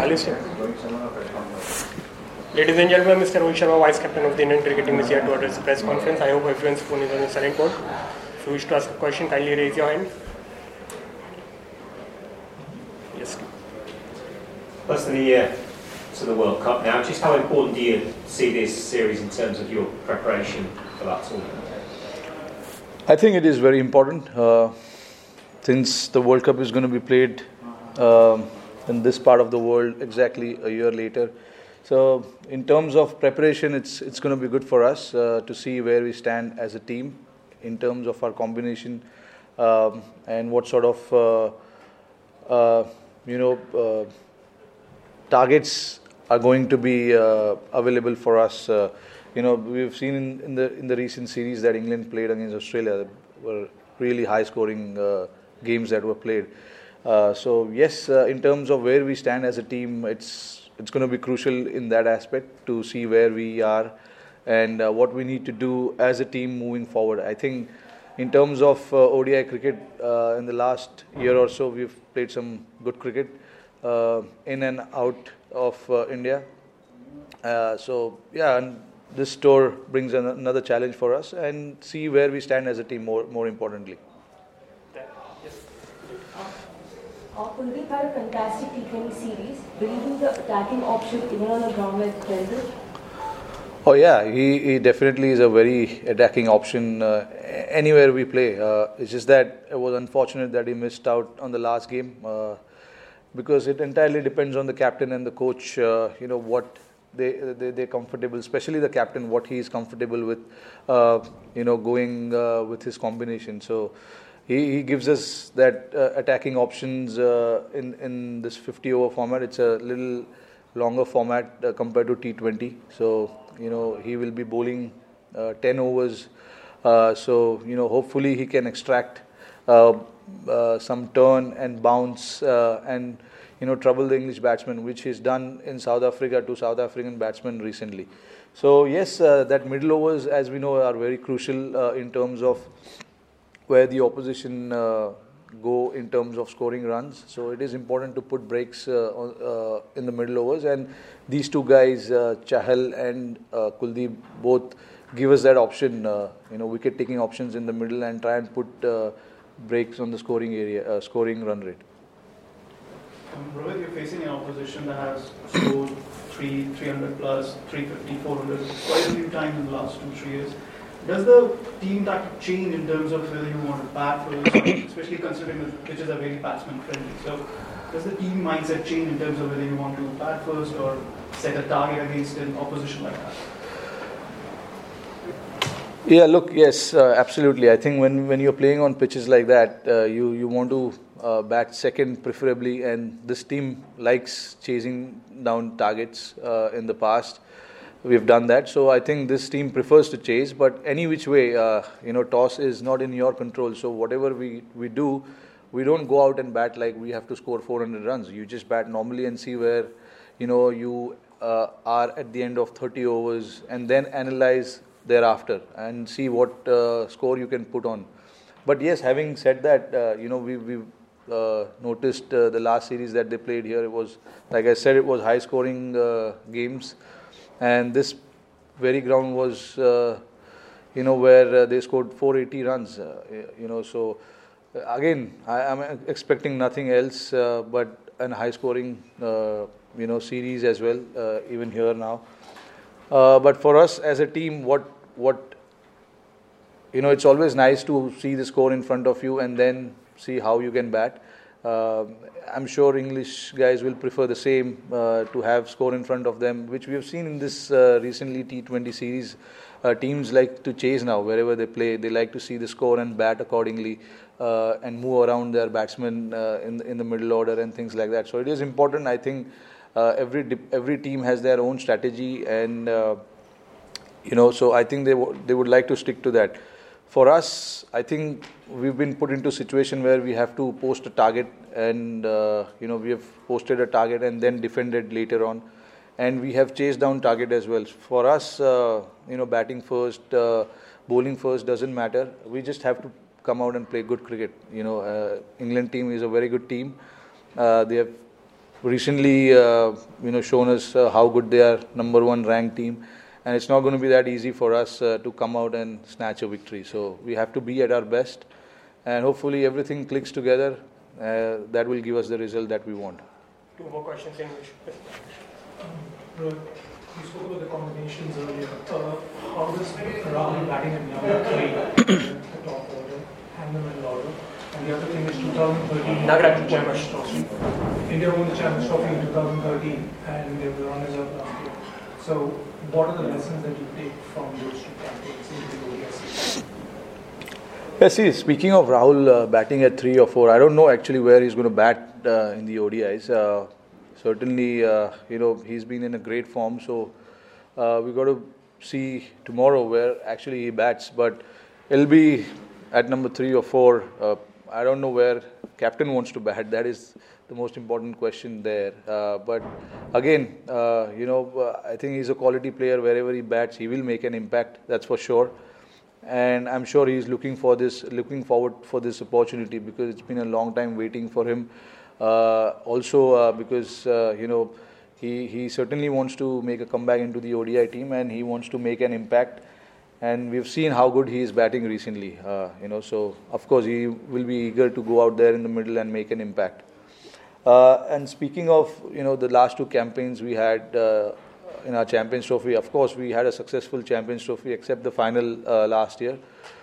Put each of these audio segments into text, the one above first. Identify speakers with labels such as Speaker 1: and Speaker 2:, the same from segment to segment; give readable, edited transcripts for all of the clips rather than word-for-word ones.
Speaker 1: Alistair. Ladies and gentlemen, Mr. Rohit Sharma, Vice Captain of the Indian cricket team, is here to address the press conference. I hope everyone's phone is on the silent mode. If you wish to ask a question, kindly raise your hand. Yes.
Speaker 2: First of the year to the World Cup now, just how important do you see this series in terms of your preparation for that tournament?
Speaker 3: I think it is very important since the World Cup is going to be played in this part of the world exactly a year later. So in terms of preparation, it's going to be good for us to see where we stand as a team in terms of our combination and what sort of targets are going to be available for us. We've seen in the recent series that England played against Australia. There were really high-scoring games that were played. So yes, in terms of where we stand as a team, it's going to be crucial in that aspect to see where we are and what we need to do as a team moving forward. I think in terms of ODI cricket, in the last year or so, we've played some good cricket in and out of India. And this tour brings another challenge for us and see where we stand as a team more importantly.
Speaker 4: Kuldeep had a fantastic T20 series, believing the attacking option even on a ground like Kelvin.
Speaker 3: Oh yeah, he definitely is a very attacking option anywhere we play. It's just that it was unfortunate that he missed out on the last game because it entirely depends on the captain and the coach, what they're comfortable, especially the captain, what he is comfortable with, going with his combination. So he gives us that attacking options in this 50-over format. It's a little longer format compared to T20. So, he will be bowling 10 overs. Hopefully he can extract some turn and bounce and trouble the English batsmen, which he's done in South Africa to South African batsmen recently. So yes, that middle overs, as we know, are very crucial in terms of where the opposition go in terms of scoring runs. So it is important to put breaks in the middle overs, and these two guys, Chahal and Kuldeep, both give us that option, wicket-taking options in the middle and try and put breaks on the scoring area, scoring run rate.
Speaker 5: Rohit, you're facing an opposition that has scored 300 plus, 350, 400 quite a few times in the last 2-3 years. Does the team tactic change in terms of whether you want to bat first, especially considering the pitches are very batsman friendly? So does the team mindset change in terms of whether you want to bat first or set a target against an opposition like that?
Speaker 3: Yeah, look, yes, absolutely. I think when you're playing on pitches like that, you want to bat second preferably, and this team likes chasing down targets in the past. We've done that, so I think this team prefers to chase, but any which way, toss is not in your control, so whatever we do, we don't go out and bat like we have to score 400 runs. You just bat normally and see where, you are at the end of 30 overs and then analyze thereafter and see what score you can put on. But yes, having said that, we've noticed the last series that they played here, it was, like I said, it was high scoring games. And this very ground was, where they scored 480 runs, So, again, I'm expecting nothing else but a high-scoring, series as well, even here now. But for us as a team, it's always nice to see the score in front of you and then see how you can bat. I'm sure English guys will prefer the same, to have score in front of them, which we have seen in this recently T20 series. Teams like to chase now wherever they play. They like to see the score and bat accordingly and move around their batsmen in the middle order and things like that. So it is important. I think every team has their own strategy, and so I think they would like to stick to that. For us, I think we've been put into a situation where we have to post a target, and we have posted a target and then defended later on, and we have chased down target as well. For us, batting first, bowling first doesn't matter. We just have to come out and play good cricket. England team is a very good team. They have recently, shown us how good they are, number one ranked team, and it's not going to be that easy for us to come out and snatch a victory. So we have to be at our best, and hopefully everything clicks together. That will give us the result that we want.
Speaker 1: Two more questions in English.
Speaker 6: Rohit, you spoke about the combinations earlier. How does Rahul batting at number 3, the top order, and the middle order? And the other thing is 2013.
Speaker 1: Nagaraj,
Speaker 6: Champions Trophy. India won the Champions Trophy in 2013 and they were runners-up last year. So, what are the lessons that you take from those two campaigns into the ODIs?
Speaker 3: Yeah, see, speaking of Rahul batting at 3 or 4, I don't know actually where he's going to bat in the ODIs. Certainly, he's been in a great form, so we got to see tomorrow where actually he bats. But it'll be at number 3 or 4. I don't know where captain wants to bat. That is the most important question there. But again, I think he's a quality player. Wherever he bats, he will make an impact. That's for sure. And I'm sure he's looking forward for this opportunity, because it's been a long time waiting for him. Because he certainly wants to make a comeback into the ODI team, and he wants to make an impact. And we've seen how good he is batting recently. So of course he will be eager to go out there in the middle and make an impact. And speaking of the last two campaigns we had in our Champions Trophy, of course we had a successful Champions Trophy except the final last year.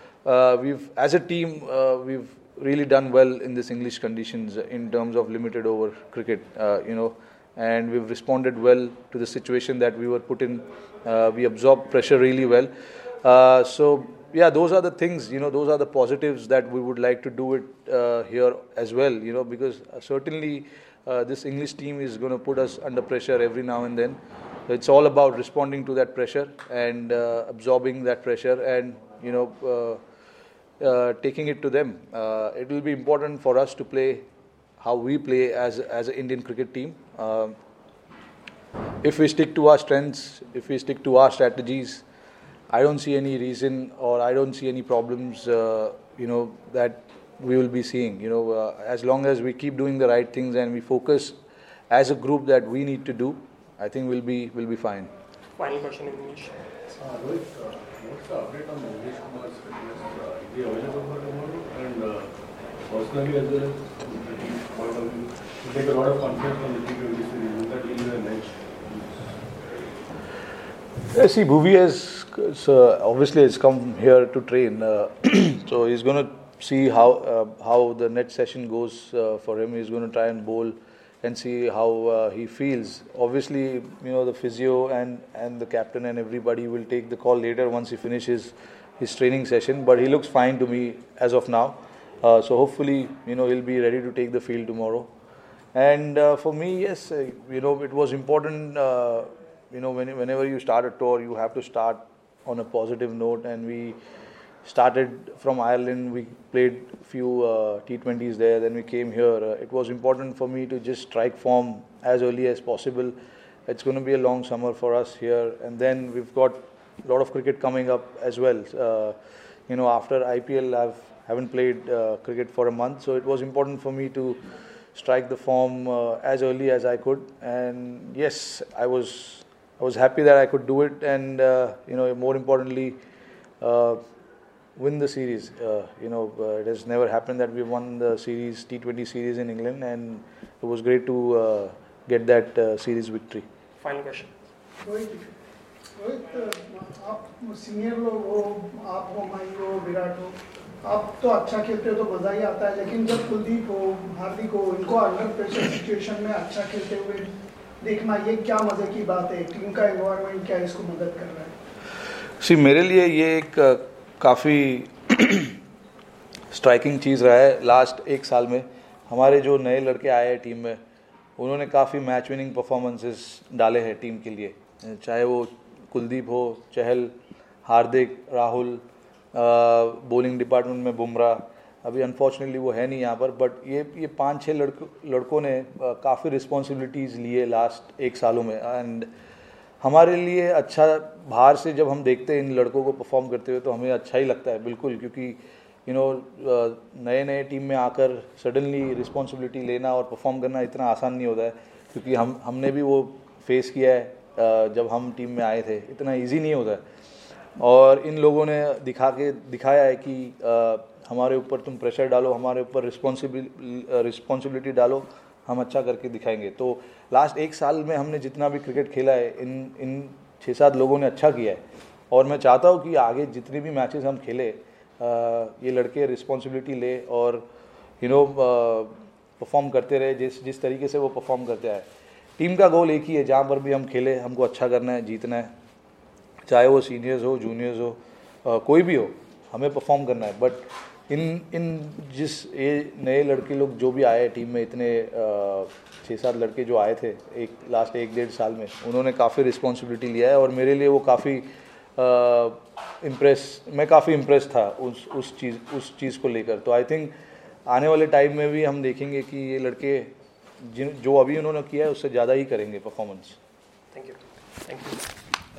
Speaker 3: As a team, we've really done well in this English conditions in terms of limited over cricket, and we've responded well to the situation that we were put in. We absorbed pressure really well. So yeah, those are the things, those are the positives that we would like to do it here as well, because certainly this English team is going to put us under pressure every now and then. It's all about responding to that pressure and absorbing that pressure and, taking it to them. It will be important for us to play how we play as an Indian cricket team. If we stick to our strengths, if we stick to our strategies, I don't see any reason, or I don't see any problems, that we will be seeing. As long as we keep doing the right things and we focus as a group that we need to do, I think we'll be fine.
Speaker 1: Final question in English.
Speaker 7: Rohit, what's the update on the English Kumar's fitness? Is he available for tomorrow? And personally, as well as the team's point of view, you take a lot of confidence from the T20 series. Look at England and edge.
Speaker 3: See, Bhuvi obviously has come here to train, so he's going to see how the next session goes for him. He's going to try and bowl and see how he feels. Obviously, the physio and the captain and everybody will take the call later once he finishes his training session. But he looks fine to me as of now. So hopefully, he'll be ready to take the field tomorrow. And for me, yes, it was important. Whenever you start a tour, you have to start on a positive note. And we started from Ireland. We played a few T20s there. Then we came here. It was important for me to just strike form as early as possible. It's going to be a long summer for us here. And then we've got a lot of cricket coming up as well. After IPL, I haven't played cricket for a month. So it was important for me to strike the form as early as I could. And yes, I was happy that I could do it. And, more importantly, win the series. It has never happened that we won the series, T20 series in England, and it was great to get that series victory.
Speaker 1: Final question.
Speaker 8: Rohit, आप senior लोग हो, आप हो, माई हो, विराट हो, आप तो अच्छा खेलते हो तो मजा ही आता है, लेकिन जब कुलदीप हो, हार्दिक हो, इनको अंडर प्रेशर सिचुएशन में अच्छा खेलते हुए देखना, ये क्या मजे की बात है? टीम का एनवायरनमेंट क्या इसको मदद कर रहा है?
Speaker 3: मेरे लिए ये एक काफ़ी स्ट्राइकिंग चीज़ रहा है। लास्ट एक साल में हमारे जो नए लड़के आए हैं टीम में, उन्होंने काफ़ी मैच विनिंग परफॉर्मेंसेस डाले हैं टीम के लिए, चाहे वो कुलदीप हो, चहल, हार्दिक, राहुल, बॉलिंग डिपार्टमेंट में बुमराह, अभी अनफॉर्चुनेटली वो है नहीं यहाँ पर, बट ये 5-6 लड़कों ने काफ़ी रिस्पॉन्सिबिलिटीज़ लिए लास्ट एक सालों में। एंड हमारे लिए अच्छा, बाहर से जब हम देखते हैं इन लड़कों को परफॉर्म करते हुए तो हमें अच्छा ही लगता है बिल्कुल, क्योंकि नए टीम में आकर सडनली रिस्पॉन्सिबिलिटी लेना और परफॉर्म करना इतना आसान नहीं होता है। क्योंकि हमने भी वो फेस किया है जब हम टीम में आए थे, इतना इजी नहीं होता है। और इन लोगों ने दिखाया है कि हमारे ऊपर तुम प्रेशर डालो, हमारे ऊपर रिस्पॉन्सिबिलिटी डालो, हम अच्छा करके दिखाएंगे। तो लास्ट 1 साल में हमने जितना भी क्रिकेट खेला है, इन 6-7 लोगों ने अच्छा किया है, और मैं चाहता हूँ कि आगे जितने भी मैचेस हम खेले ये लड़के रिस्पॉन्सिबिलिटी ले और परफॉर्म करते रहे जिस तरीके से वो परफॉर्म करते आए। टीम का गोल एक ही है, जहाँ पर भी हम खेले हमको अच्छा करना है, जीतना है, चाहे वो सीनियर्स हो, जूनियर्स हो, कोई भी हो, हमें परफॉर्म करना है। बट जिस ये नए लड़के लोग जो भी आए टीम में, इतने 6-7 लड़के जो आए थे लास्ट 1-1.5 साल में, उन्होंने काफ़ी रिस्पॉन्सिबिलिटी लिया है, और मेरे लिए वो काफ़ी मैं काफ़ी इम्प्रेस था उस चीज़ को लेकर। तो आई थिंक आने वाले टाइम में भी हम देखेंगे कि ये लड़के जो अभी उन्होंने किया है उससे ज़्यादा ही करेंगे परफॉर्मेंस।
Speaker 1: Thank you.